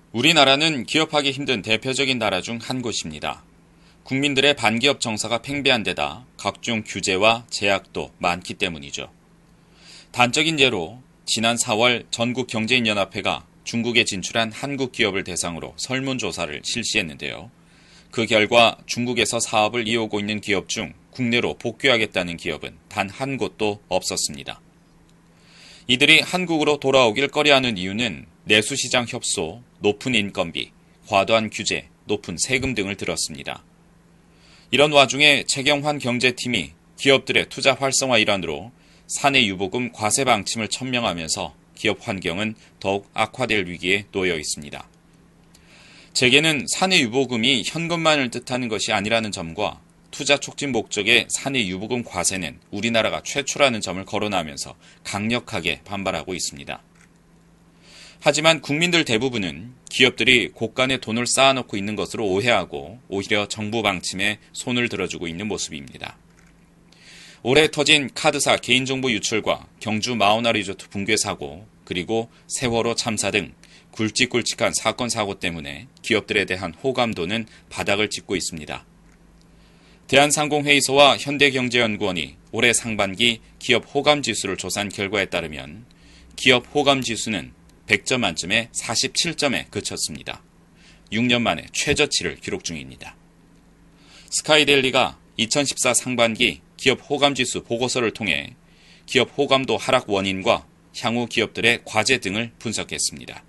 우리나라는 기업하기 힘든 대표적인 나라 중 한 곳입니다. 국민들의 반기업 정서가 팽배한 데다 각종 규제와 제약도 많기 때문이죠. 단적인 예로 지난 4월 전국경제인연합회가 중국에 진출한 한국 기업을 대상으로 설문조사를 실시했는데요. 그 결과 중국에서 사업을 이어오고 있는 기업 중 국내로 복귀하겠다는 기업은 단 한 곳도 없었습니다. 이들이 한국으로 돌아오길 꺼려하는 이유는 내수시장 협소, 높은 인건비, 과도한 규제, 높은 세금 등을 들었습니다. 이런 와중에 최경환 경제팀이 기업들의 투자 활성화 일환으로 사내 유보금 과세 방침을 천명하면서 기업 환경은 더욱 악화될 위기에 놓여 있습니다. 재계는 사내 유보금이 현금만을 뜻하는 것이 아니라는 점과 투자 촉진 목적의 사내 유보금 과세는 우리나라가 최초라는 점을 거론하면서 강력하게 반발하고 있습니다. 하지만 국민들 대부분은 기업들이 곳간에 돈을 쌓아놓고 있는 것으로 오해하고 오히려 정부 방침에 손을 들어주고 있는 모습입니다. 올해 터진 카드사 개인정보 유출과 경주 마우나 리조트 붕괴 사고, 그리고 세월호 참사 등 굵직굵직한 사건 사고 때문에 기업들에 대한 호감도는 바닥을 찍고 있습니다. 대한상공회의소와 현대경제연구원이 올해 상반기 기업 호감지수를 조사한 결과에 따르면 기업 호감지수는 100점 만점에 47점에 그쳤습니다. 6년 만에 최저치를 기록 중입니다. 스카이데일리가 2014 상반기 기업 호감지수 보고서를 통해 기업 호감도 하락 원인과 향후 기업들의 과제 등을 분석했습니다.